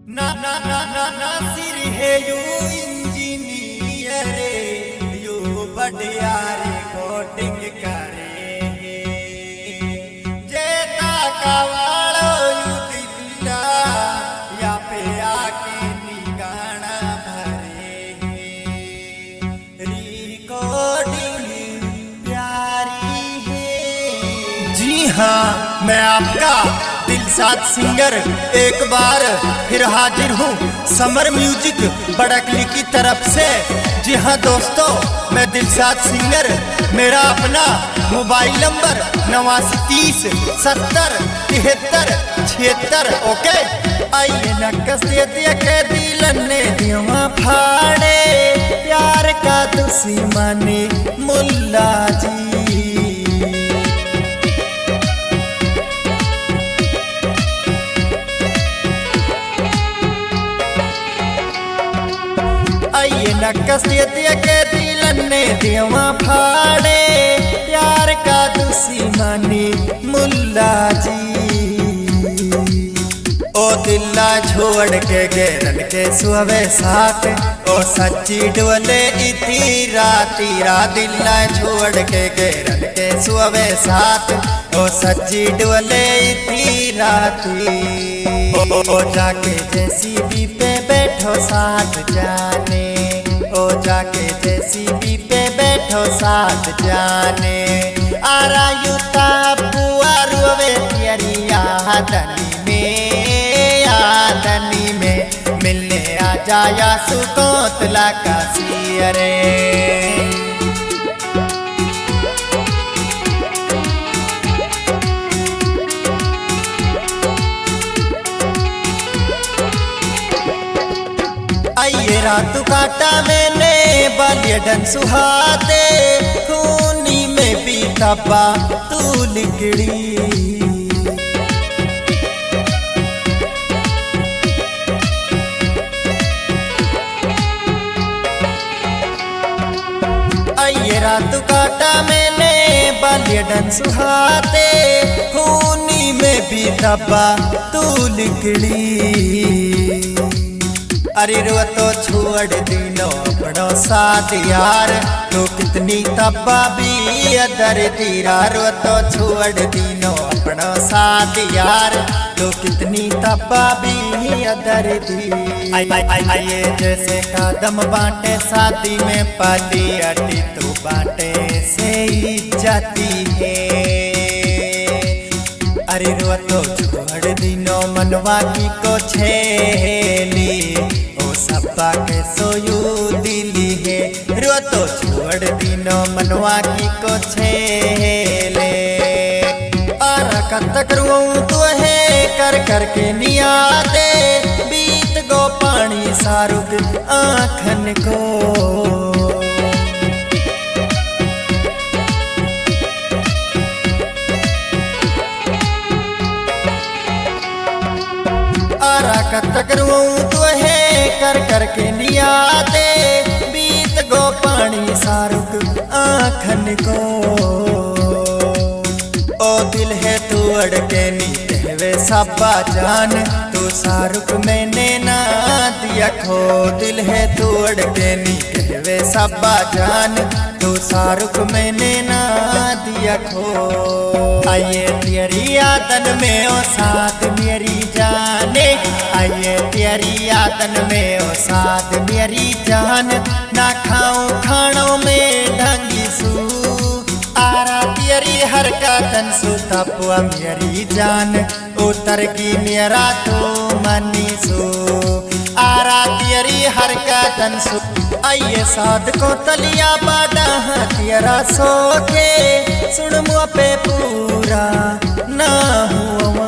नासिर है यू इंजीनियर यू बढ़िया रिकॉर्डिंग करे जेता कवाड़ो यू दिल्ला या पे आके निगाना भरे रिकॉर्डिंग प्यारी है। जी हाँ, मैं आपका दिलसाद सिंगर एक बार फिर हाजिर हूँ समर म्यूजिक बड़कली की तरफ से। जी हाँ दोस्तों, मैं दिलसाद सिंगर, मेरा अपना मोबाइल नंबर 89 30 70 73 76। ओके, आइए न कसियत के दिल ने दिया फाड़े प्यार का दुश्मनी मुल्ला जी। आइए न कसियत के दिल ने दिया फाड़े प्यार का दुश्मनी मुल्ला जी। ओ दिल्ला छोड़ के गेरन के सुवे साथ ओ सच्ची डोले इती रातीरा दिल्ला छोड़ के गेरन के सुवे साथ ओ सच्ची डोले इती राती। ओ जाके जेसीबी पे बैठो साथ जाने, ओ जाके जेसीबी पे बैठो साथ जाने। आरा युता बुआ रुवे तेरी यादनी में मिलने आ जाया सुकोतला का सियरे। आइए रात काटा मैंने बाल्यडन सुहाते खूनी में पीता पा तू लिगड़ी। आइए रात काटा मैंने बाल्यडन सुहाते खूनी में पीता पा तू लिगड़ी। अरे रो तो छोड़ दिनो अपनो साथ यार तो कितनी तब्बा भी अदर तीरा। रो तो छोड़ दिनो अपनो साथ यार तो कितनी तब्बा भी अदर दी। आइए जैसे कदम बांटे शादी में पाली अटी तो बांटे से ही जाती है। अरे रो तो छोड़ दिनो मनवा की को छेली सब्बा के सोयू दिली है। रो तो छोड़ दिनो मनवा की को छेले। और कतक रो तो है कर कर के नियाते बीत गो पानी सारुक आँखन को। कतक रूं तो है कर कर के नियाते बीत गो पानी सारुक आँखन को। ओ दिल है तू अड़के नीते वे साबा जान तू सारुक मैंने ना दिया खो। दिल है तू अड़के नीते वे साबा जान तू सारुक मैंने ना दिया खो। आइए तेरी यादन में ओ साथ मेरी जाने, आइए तेरी यादन में ओ साथ मेरी जान। ना खाऊं खानों में ढंगी सू आरा तेरी हरकतन सु तपुआ मेरी जान उतर की मेरा तो मनी सू आरा तेरी हरकतन सु। आइए साध को तलिया बाडा तेरा सो के सुन मुआ पे पूरा ना हुआ।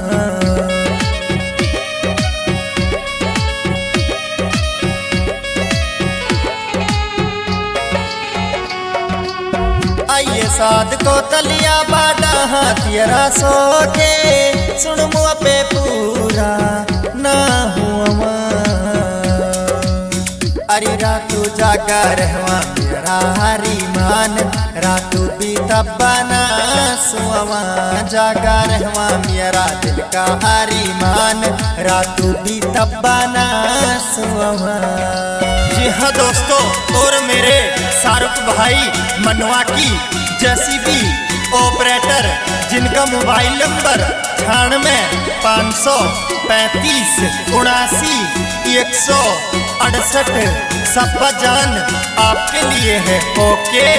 आइए साध को तलिया बाडा तेरा सो के सुन मुआ पे पूरा ना हुआ। अरे रातू जागा रहवा बड़ा हरी मान रातू भी तब्बाना सुआ जागा रहवा मेरा दिल का हरी मान रातू भी तब्बाना सुआ। जी हाँ दोस्तों, और मेरे शाहरुख भाई मनवा की जेसीबी ऑपरेटर जिनका मोबाइल नंबर 96 35 79 168 सब्बा जान आपके लिए है। ओके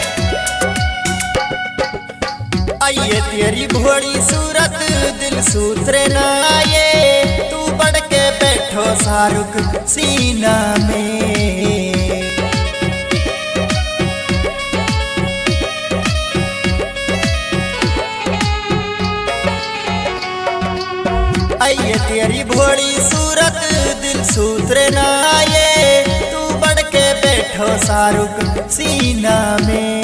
आइए तेरी भोड़ी सूरत दिल सूत्रे ना आए, तू बढ़ के बैठो शाहरुख सीना में। आइए तेरी भोड़ी सूरत दिल सूत्रे ना आए, तू बढ़ के बैठो शाहरुख सीना में।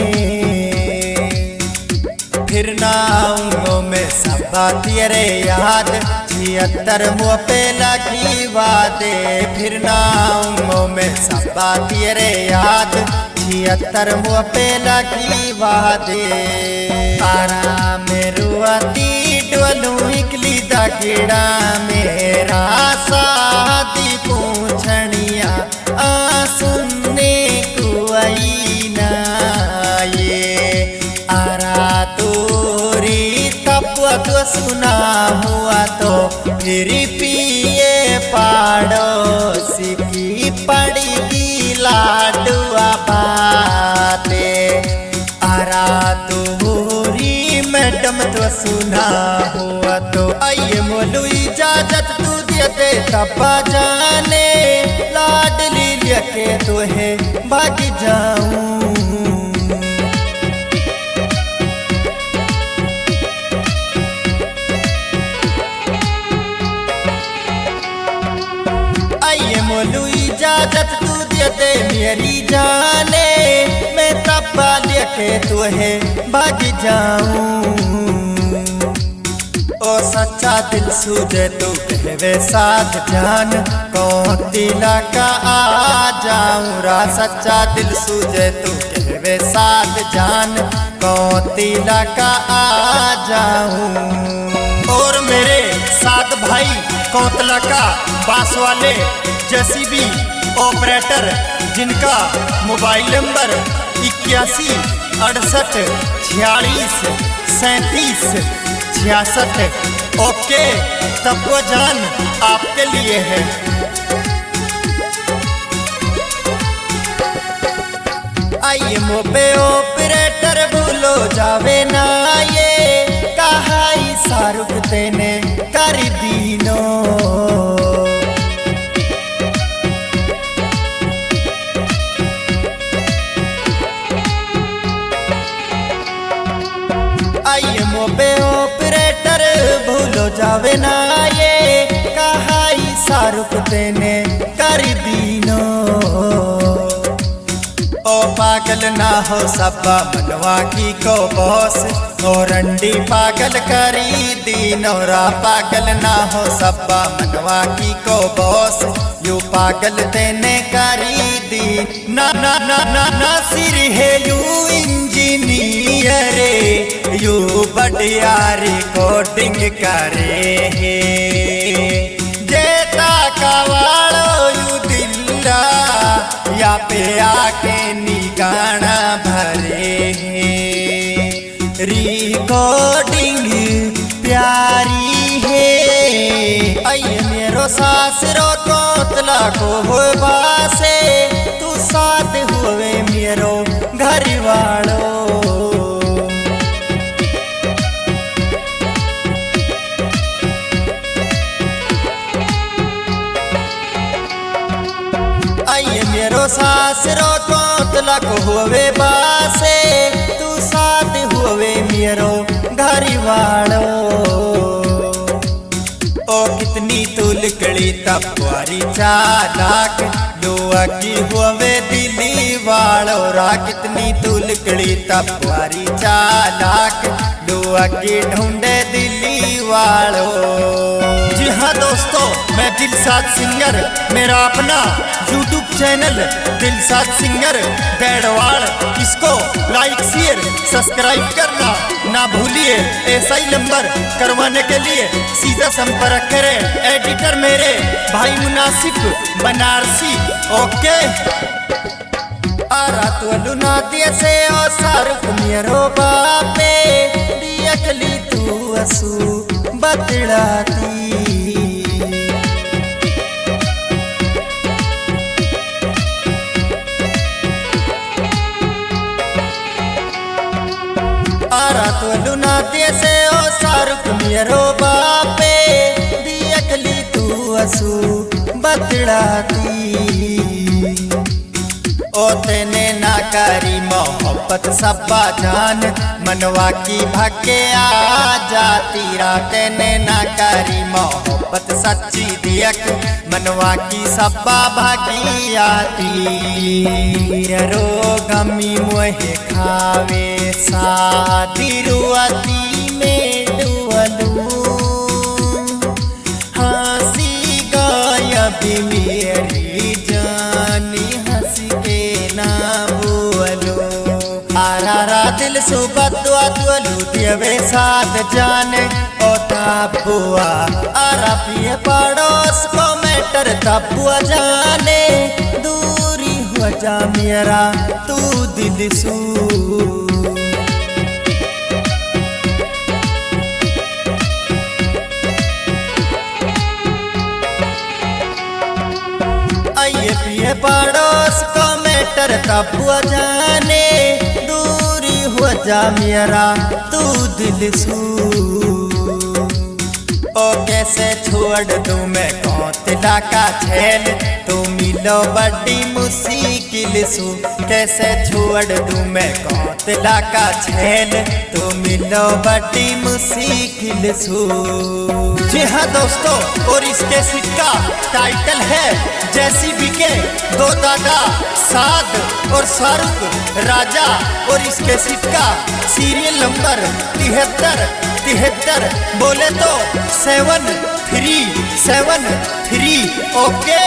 फिर ना आऊंगो मैं सब तेरे याद 76 मुँह पे लगी वादे। फिर ना आऊंगो मैं सब तेरे याद 76 मुँह पे लगी वादे। आराम रुआती डोलू इकली दगड़ा मेरा शादी पूछनिया आ सुनने को आई ना ये आरा तोरी तब तो सुना हुआ तो फिर पिए पाड़ोसी की पड़गी लाडुआ बाते। आरा तोरी मैडम तो सुना हुआ तो आइए मोलू इजाजत तू देते तब्बा जाने लाडली लेके तो है भाग जाऊं। आइए मोलू इजाजत तू देते मेरी जाने मैं तब्बा लेके तो है भाग जाऊं। ओ सच्चा दिल सूझे तू कहवे साथ जान कौन दिला का आ जाऊं रा। सच्चा दिल सूझे तू कहवे साथ जान कौन दिला का आ जाऊं। और मेरे साथ भाई कोतला का बास वाले जेसीबी ऑपरेटर जिनका मोबाइल नंबर 81 68 46 37 66। ओके तब वो जान आपके लिए है। आइए मोबे ऑपरेटर भूलो जावे ना ये कहा शाहरुख तेने कर दीनो। आइए मोबे ऑपरेटर भूलो जावे ना ये कहा शाहरुख तेने कर दीनो। ओ पागल ना हो सब्बा मनवा की को बॉस और रंडी पागल करी दीनोरा। पागल ना हो सब्बा मनवा की को बॉस यू पागल तेने करी दी ना ना ना ना ना सिर है यू इंजीनियर यू बढ़िया रिकॉर्डिंग करे है जेता कवाड़ो यू दिल्ला या पे आके निगाना भरे रिकॉर्डिंग प्यारी है। आइए मेरो सासरो कोतला को हो बासे तू साथ हुए मेरो घर वालो। आइए मेरो सासरो कोतला को हुए बासे तू साथ हुए मेरो घर वालो। ओ कितनी तू लिकड़ी तपवारी चालाक लोआ की हुए दिली वालो रा। कितनी तू लिकड़ी तपवारी चालाक लोआ की ढूंढे दिली वालो। जी हाँ दोस्तों, मैं दिल दिलसाद सिंगर मेरा अपना यूट्यूब चैनल दिलसाद सिंगर बैडवाड़, इसको लाइक शेयर सब्सक्राइब करना ना भूलिए। ऐसा ही नंबर करवाने के लिए सीधा संपर्क करें एडिटर मेरे भाई मुनासिफ बनारसी। ओके आरा तो लुना दिए से ओ सारुक मेरो बापे दियकली तू असू बतड़ाती। आरा तो लुना दिए से ओ सारुक मेरो बापे दियकली तू असू बतड़ाती। ओ तेने नाकारी मोहब्बत सब्बा जान मनवा की भके आ जाती राते ने नाकारी मोहब्बत सच्ची दियक मनवा की सब्बा भागी आती। रो गमी मोहे खावे सादी रुआती में डुअलू हंसी गाया भी मेरी जानी आरा दिल सुबह दुआलू दिए साथ जाने ओ तापुआ आरा पिए पड़ोस को मैटर तापुआ जाने दूरी हुआ जा मेरा तू दिल सू। आइए पिए पड़ोस को मैटर तापुआ जाने दूरी हो जा मेरा तू दिल सू। ओ कैसे छोड़ दूं मैं कौतला का छेल तू मिलो बड़ी मुश्किल सू। कैसे छोड़ दूं मैं कौतला का छेल तू मिलो बड़ी मुश्किल सू। जी हाँ दोस्तों, और इसके सिक्का टाइटल है जैसी बिके दो दादा साद और शाहरुख राजा। और इसके सिक्का सीरियल नंबर 73 बोले तो 7373। ओके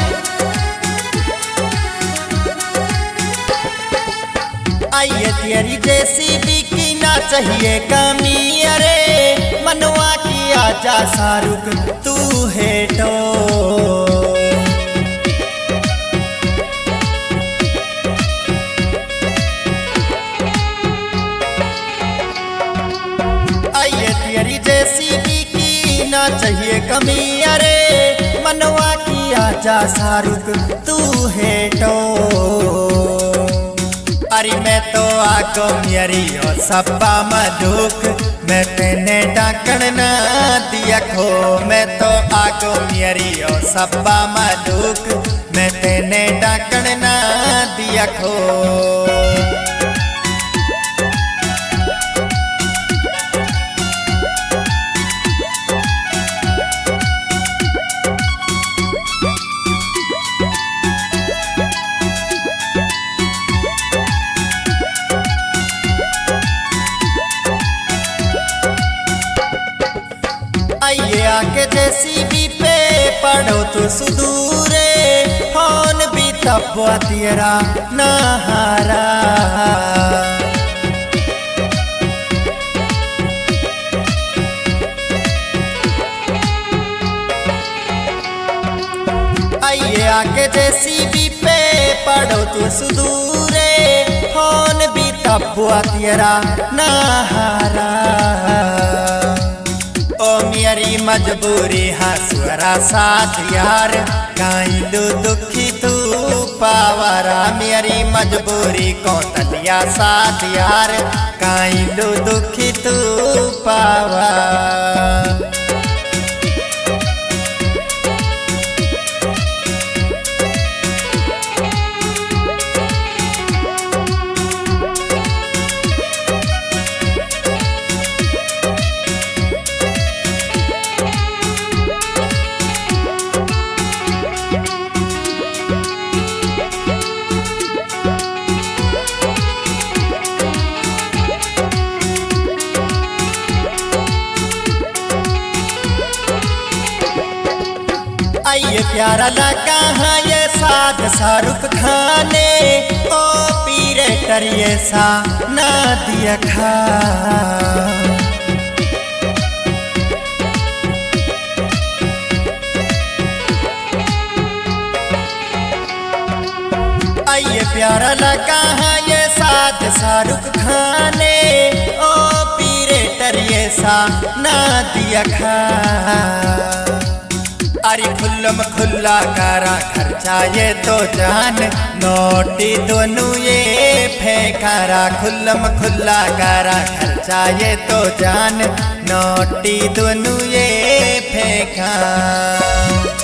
आइए तेरी जैसी बिकी ना चाहिए कमी अरे मनवा की आजा शाहरुख तू है तो। जैसी बिकी ना चाहिए कमी अरे मनवा की आजा शाहरुख तू है तो। अरे मैं तो आगो मेरी ओ सब्बा मधुक मैं तेने डाकण ना दिया खो। मैं तो आगो मेरी ओ सब्बा मधुक मैं तेने डाकण ना दिया खो। आइए आके जैसी भी पे पढ़ो तो सुदूरे फोन भी तब तेरा नहारा। आइए आके जैसी भी पे पढ़ो तो सुदूरे फोन भी तब तेरा नहारा। ओ मेरी मजबूरी हंसुरा साथ यार काइलू दुखी तू पावरा। मेरी मजबूरी कौतलिया साथ यार काइलू दुखी तू पावा। आइए प्यारा लगा हाँ ये साथ शाहरुख खाने ओ पीरे टरिए सा ना दिया खा। आइए प्यारा लगा हाँ ये साथ शाहरुख खाने ओ पीरे टरिए सा ना दिया खा। अरे खुल्लम खुल्ला कारा खर्चा ये तो जान नोटी दोनों ये फेंकारा। खुल्लम खुल्ला कारा खर्चा ये तो जान नोटी दोनों ये फेंका।